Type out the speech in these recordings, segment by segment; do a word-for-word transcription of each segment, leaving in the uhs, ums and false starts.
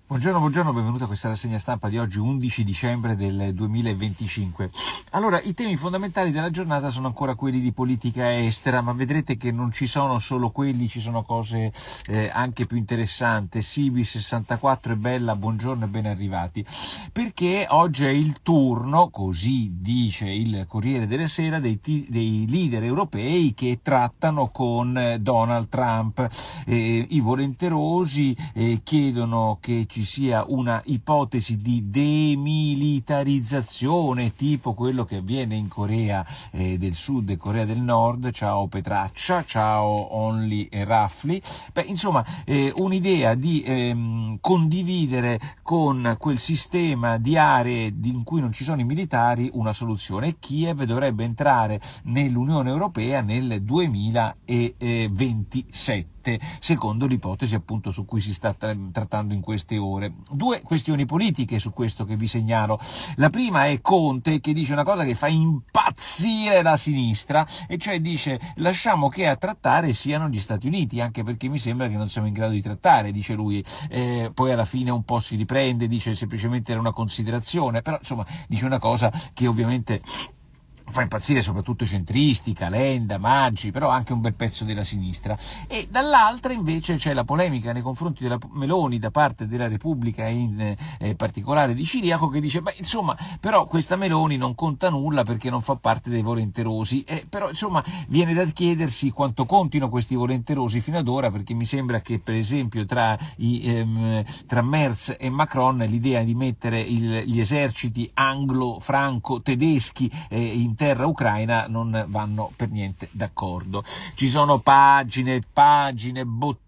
Buongiorno, buongiorno, benvenuto a questa rassegna stampa di oggi, undici dicembre del duemilaventicinque. Allora, i temi fondamentali della giornata sono ancora quelli di politica estera, ma vedrete che non ci sono solo quelli, ci sono cose eh, anche più interessanti. Sibi sessantaquattro è bella, buongiorno e ben arrivati, perché oggi è il turno, così dice il Corriere della Sera, dei, t- dei leader europei che trattano con Donald Trump. Eh, I volenterosi eh, chiedono che ci sia una ipotesi di demilitarizzazione tipo quello che avviene in Corea eh, del Sud e Corea del Nord. Ciao Petraccia, ciao Only e Raffli. Beh, insomma, eh, un'idea di ehm, condividere con quel sistema di aree in cui non ci sono i militari una soluzione, e Kiev dovrebbe entrare nell'Unione Europea nel duemilaventisette. Secondo l'ipotesi appunto su cui si sta tra- trattando in queste ore. Due questioni politiche su questo che vi segnalo. La prima è Conte, che dice una cosa che fa impazzire la sinistra, e cioè dice: lasciamo che a trattare siano gli Stati Uniti, anche perché mi sembra che non siamo in grado di trattare, dice lui. Eh, poi alla fine un po' si riprende, dice semplicemente era una considerazione, però insomma dice una cosa che ovviamente fa impazzire soprattutto i centristi, Calenda, Maggi, però anche un bel pezzo della sinistra. E dall'altra invece c'è la polemica nei confronti della Meloni da parte della Repubblica, in eh, particolare di Ciriaco, che dice: beh, insomma, però questa Meloni non conta nulla perché non fa parte dei volenterosi. Eh, però insomma viene da chiedersi quanto contino questi volenterosi fino ad ora, perché mi sembra che per esempio tra, i, ehm, tra Merz e Macron l'idea di mettere il, gli eserciti anglo-franco-tedeschi eh, in terra ucraina non vanno per niente d'accordo. Ci sono pagine, pagine, bottoni,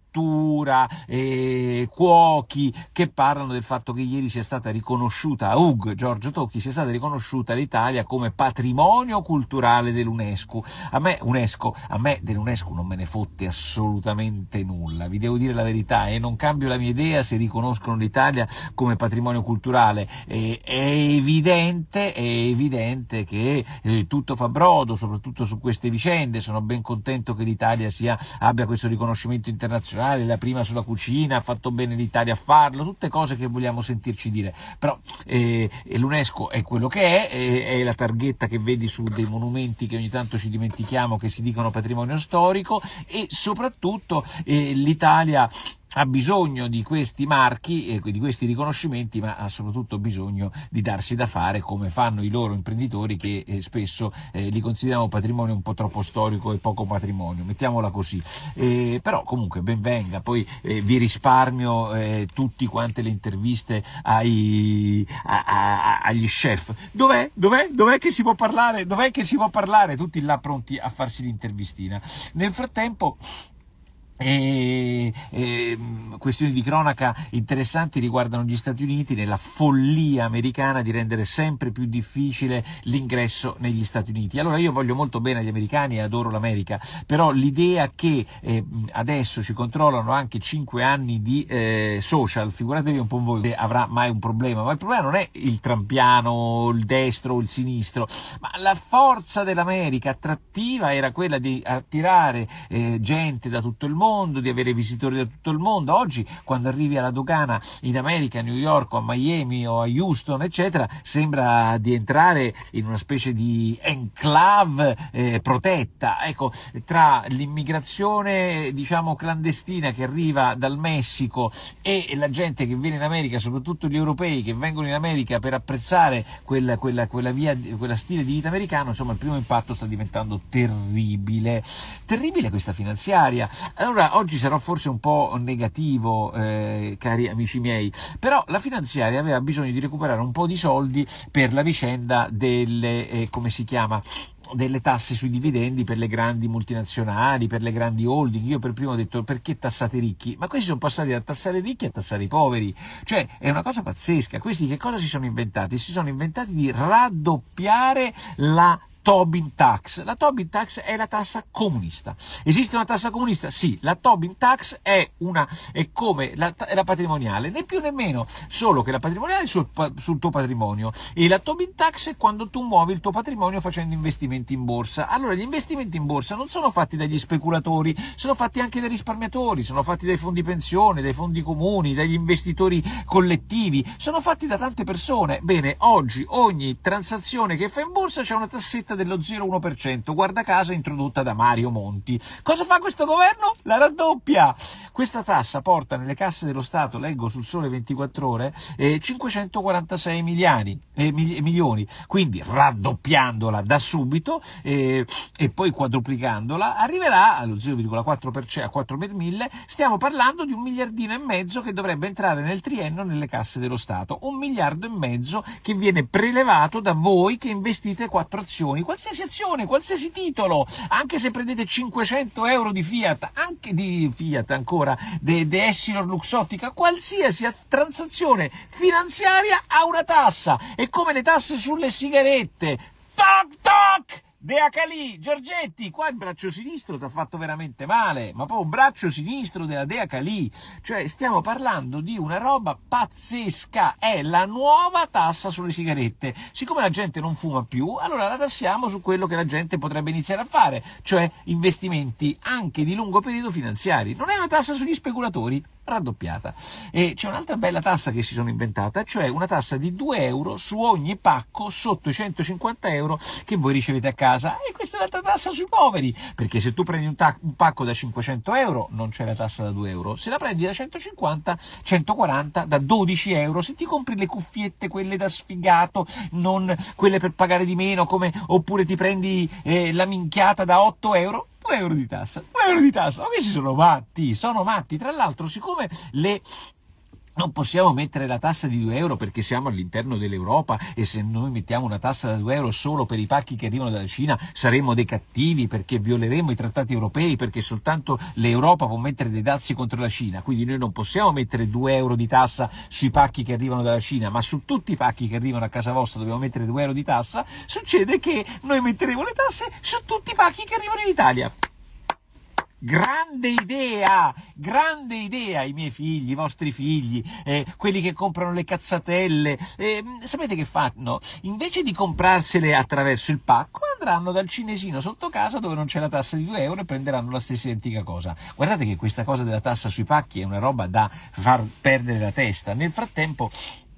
eh, cuochi che parlano del fatto che ieri sia stata riconosciuta a U G, Giorgio Tocchi, sia stata riconosciuta l'Italia come patrimonio culturale dell'UNESCO. A me UNESCO, a me dell'UNESCO non me ne fotte assolutamente nulla, vi devo dire la verità, e non cambio la mia idea se riconoscono l'Italia come patrimonio culturale. Eh, è evidente, è evidente che eh, tutto fa brodo, soprattutto su queste vicende. Sono ben contento che l'Italia sia, abbia questo riconoscimento internazionale, la prima sulla cucina, ha fatto bene l'Italia a farlo, tutte cose che vogliamo sentirci dire, però eh, l'UNESCO è quello che è, è, è la targhetta che vedi su dei monumenti che ogni tanto ci dimentichiamo che si dicono patrimonio storico, e soprattutto eh, l'Italia ha bisogno di questi marchi e di questi riconoscimenti, ma ha soprattutto bisogno di darsi da fare, come fanno i loro imprenditori che eh, spesso eh, li consideriamo patrimonio un po' troppo storico e poco patrimonio, mettiamola così. Eh, però comunque ben venga, poi eh, vi risparmio eh, tutti quante le interviste ai, a, a, agli chef. Dov'è? Dov'è? Dov'è che si può parlare? Dov'è che si può parlare? Tutti là pronti a farsi l'intervistina. Nel frattempo E, e, questioni di cronaca interessanti riguardano gli Stati Uniti, nella follia americana di rendere sempre più difficile l'ingresso negli Stati Uniti. Allora, io voglio molto bene agli americani e adoro l'America, però l'idea che eh, adesso ci controllano anche cinque anni di eh, social, figuratevi un po' voi se avrà mai un problema. Ma il problema non è il trampiano, il destro o il sinistro, ma la forza dell'America attrattiva era quella di attirare eh, gente da tutto il mondo, di avere visitori da tutto il mondo. Oggi quando arrivi alla dogana in America, a New York o a Miami o a Houston eccetera, sembra di entrare in una specie di enclave eh, protetta. Ecco, tra l'immigrazione diciamo clandestina che arriva dal Messico e la gente che viene in America, soprattutto gli europei che vengono in America per apprezzare quella, quella, quella via, quella stile di vita americano, insomma il primo impatto sta diventando terribile. Terribile questa finanziaria. Allora, oggi sarò forse un po' negativo, eh, cari amici miei, però la finanziaria aveva bisogno di recuperare un po' di soldi per la vicenda delle, eh, come si chiama, delle tasse sui dividendi per le grandi multinazionali, per le grandi holding. Io per primo ho detto: perché tassate i ricchi? Ma questi sono passati da tassare i ricchi a tassare i poveri, cioè è una cosa pazzesca. Questi che cosa si sono inventati? Si sono inventati di raddoppiare la Tobin Tax. La Tobin Tax è la tassa comunista. Esiste una tassa comunista? Sì, la Tobin Tax è, una, è come la, è la patrimoniale, né più né meno, solo che la patrimoniale è sul, sul tuo patrimonio e la Tobin Tax è quando tu muovi il tuo patrimonio facendo investimenti in borsa. Allora, gli investimenti in borsa non sono fatti dagli speculatori, sono fatti anche dai risparmiatori, sono fatti dai fondi pensione, dai fondi comuni, dagli investitori collettivi, sono fatti da tante persone. Bene, oggi ogni transazione che fa in borsa c'è una tassetta dello zero virgola uno per cento, guarda caso introdotta da Mario Monti. Cosa fa questo governo? La raddoppia! Questa tassa porta nelle casse dello Stato, leggo sul Sole ventiquattro Ore, eh, cinquecentoquarantasei miliardi, eh, milioni, quindi raddoppiandola da subito eh, e poi quadruplicandola arriverà allo zero virgola quattro per cento, a quattro per mille. Stiamo parlando di un miliardino e mezzo che dovrebbe entrare nel triennio nelle casse dello Stato, un miliardo e mezzo che viene prelevato da voi che investite quattro azioni, qualsiasi azione, qualsiasi titolo, anche se prendete cinquecento euro di Fiat, anche di Fiat ancora, de, de Essilor Luxottica, qualsiasi transazione finanziaria ha una tassa, è come le tasse sulle sigarette. Toc toc! De Acalì, Giorgetti, qua il braccio sinistro ti ha fatto veramente male, ma proprio braccio sinistro della De Acalì, cioè stiamo parlando di una roba pazzesca, è la nuova tassa sulle sigarette. Siccome la gente non fuma più, allora la tassiamo su quello che la gente potrebbe iniziare a fare, cioè investimenti anche di lungo periodo finanziari. Non è una tassa sugli speculatori? Raddoppiata. E c'è un'altra bella tassa che si sono inventata, cioè una tassa di due euro su ogni pacco sotto i centocinquanta euro che voi ricevete a casa, e questa è l'altra tassa sui poveri, perché se tu prendi un, tac- un pacco da cinquecento euro non c'è la tassa da due euro, se la prendi da centocinquanta, centoquaranta, da dodici euro, se ti compri le cuffiette, quelle da sfigato, non quelle per pagare di meno, come oppure ti prendi eh, la minchiata da otto euro, due euro di tassa, due euro di tassa, ma questi sono matti, sono matti. Tra l'altro, siccome le non possiamo mettere la tassa di due euro perché siamo all'interno dell'Europa e se noi mettiamo una tassa da due euro solo per i pacchi che arrivano dalla Cina saremo dei cattivi perché violeremo i trattati europei, perché soltanto l'Europa può mettere dei dazi contro la Cina, quindi noi non possiamo mettere due euro di tassa sui pacchi che arrivano dalla Cina, ma su tutti i pacchi che arrivano a casa vostra dobbiamo mettere due euro di tassa. Succede che noi metteremo le tasse su tutti i pacchi che arrivano in Italia. Grande idea, grande idea, i miei figli, i vostri figli, eh, quelli che comprano le cazzatelle, eh, sapete che fanno? Invece di comprarsele attraverso il pacco andranno dal cinesino sotto casa dove non c'è la tassa di due euro e prenderanno la stessa identica cosa. Guardate che questa cosa della tassa sui pacchi è una roba da far perdere la testa. Nel frattempo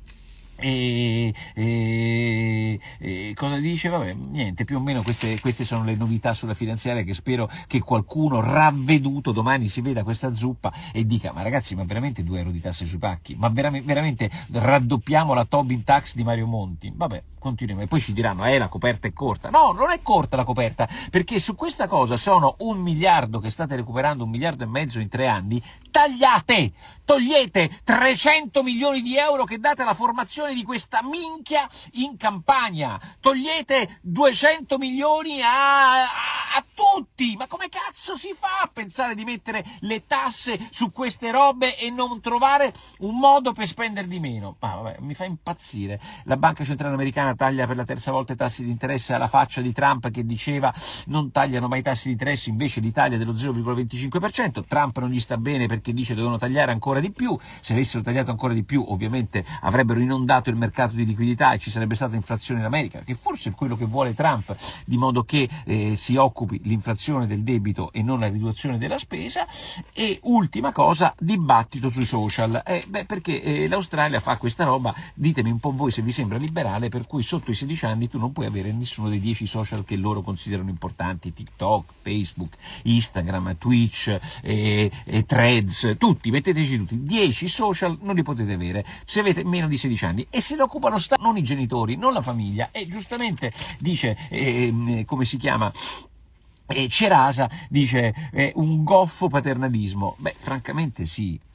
E, e, e cosa dice? Vabbè, niente, più o meno queste, queste sono le novità sulla finanziaria che spero che qualcuno ravveduto domani si veda questa zuppa e dica: ma ragazzi, ma veramente due euro di tasse sui pacchi? Ma veramente, veramente raddoppiamo la Tobin Tax di Mario Monti? Vabbè, continuiamo. E poi ci diranno: eh, la coperta è corta. No, non è corta la coperta, perché su questa cosa sono un miliardo che state recuperando, un miliardo e mezzo in tre anni. Tagliate, togliete trecento milioni di euro che date alla formazione di questa minchia in Campania, togliete duecento milioni a, a, a tutti. Ma come cazzo si fa a pensare di mettere le tasse su queste robe e non trovare un modo per spendere di meno? Ma vabbè, mi fa impazzire. La Banca Centrale Americana taglia per la terza volta i tassi di interesse alla faccia di Trump che diceva non tagliano mai i tassi di interesse, invece l'Italia dello zero virgola venticinque per cento. Trump non gli sta bene perché dice dovevano tagliare ancora di più, se avessero tagliato ancora di più ovviamente avrebbero inondato il mercato di liquidità e ci sarebbe stata inflazione in America, che forse è quello che vuole Trump, di modo che eh, si occupi l'inflazione del debito e non la riduzione della spesa. E ultima cosa, dibattito sui social, eh, beh, perché eh, l'Australia fa questa roba, ditemi un po' voi se vi sembra liberale, per cui sotto i sedici anni tu non puoi avere nessuno dei dieci social che loro considerano importanti, TikTok, Facebook, Instagram, Twitch, eh, eh, Threads, tutti, metteteci tutti, dieci social non li potete avere se avete meno di sedici anni, e se lo occupano sta- non i genitori, non la famiglia. E giustamente dice, eh, come si chiama, E Cerasa dice eh, un goffo paternalismo. Beh, francamente sì,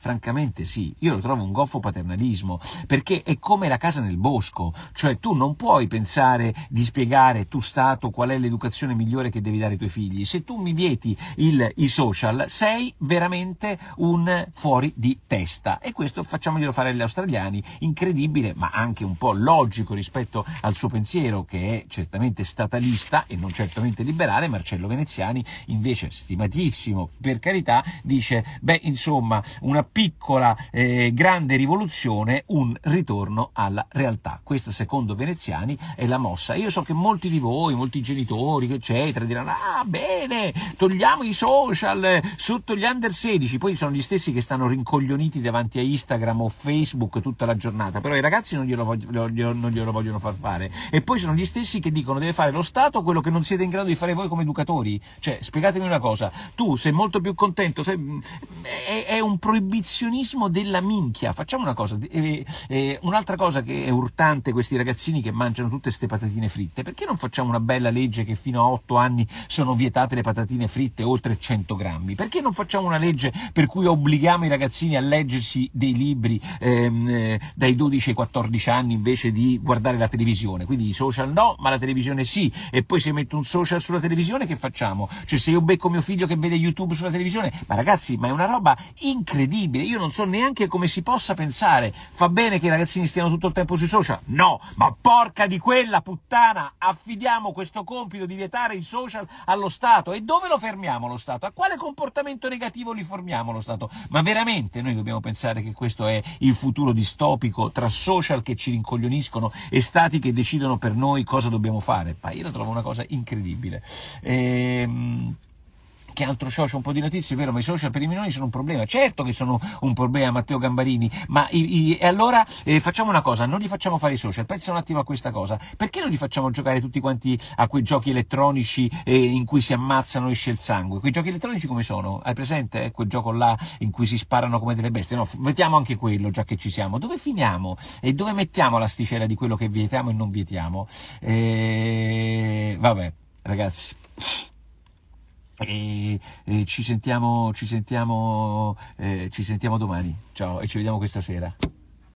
Francamente sì, io lo trovo un goffo paternalismo, perché è come la casa nel bosco, cioè tu non puoi pensare di spiegare, tu Stato, qual è l'educazione migliore che devi dare ai tuoi figli. Se tu mi vieti il, i social, sei veramente un fuori di testa, e questo facciamoglielo fare agli australiani, incredibile, ma anche un po' logico rispetto al suo pensiero, che è certamente statalista e non certamente liberale. Marcello Veneziani, invece, stimatissimo, per carità, dice, beh, insomma, una piccola eh, grande rivoluzione, un ritorno alla realtà. Questa, secondo Veneziani, è la mossa. Io so che molti di voi, molti genitori, eccetera, diranno, ah, bene, togliamo i social sotto gli under sedici, poi sono gli stessi che stanno rincoglioniti davanti a Instagram o Facebook tutta la giornata, però i ragazzi non glielo, voglio, non glielo vogliono far fare, e poi sono gli stessi che dicono deve fare lo Stato quello che non siete in grado di fare voi come educatori. Cioè, spiegatemi una cosa, tu sei molto più contento, sei, è, è un proibizionismo della minchia. Facciamo una cosa, eh, eh, un'altra cosa che è urtante, questi ragazzini che mangiano tutte ste patatine fritte, perché non facciamo una bella legge che fino a otto anni sono vietate le patatine fritte oltre cento grammi? Perché non facciamo una legge per cui obblighiamo i ragazzini a leggersi dei libri ehm, eh, dai dodici ai quattordici anni invece di guardare la televisione? Quindi i social no, ma la televisione sì. E poi se metto un social sulla televisione, che facciamo? Cioè, se io becco mio figlio che vede YouTube sulla televisione, ma ragazzi, ma è una roba incredibile. Io non so neanche come si possa pensare. Fa bene che i ragazzini stiano tutto il tempo sui social? No, ma porca di quella puttana, affidiamo questo compito di vietare i social allo Stato. E dove lo fermiamo lo Stato? A quale comportamento negativo li formiamo lo Stato? Ma veramente noi dobbiamo pensare che questo è il futuro distopico, tra social che ci rincoglioniscono e stati che decidono per noi cosa dobbiamo fare? Ma io lo trovo una cosa incredibile. Ehm... Che altro c'ho? C'ho un po' di notizie, vero? Ma i social per i minori sono un problema. Certo che sono un problema, Matteo Gambarini, ma i, i, e allora eh, facciamo una cosa, non gli facciamo fare i social. Pensa un attimo a questa cosa, perché non li facciamo giocare tutti quanti a quei giochi elettronici eh, in cui si ammazzano e esce il sangue? Quei giochi elettronici come sono? Hai presente? Eh? Quel gioco là in cui si sparano come delle bestie? No, vediamo anche quello, già che ci siamo. Dove finiamo? E dove mettiamo l'asticella di quello che vietiamo e non vietiamo? E... Vabbè, ragazzi. E, e ci sentiamo, ci sentiamo, eh, ci sentiamo domani. Ciao, e ci vediamo questa sera.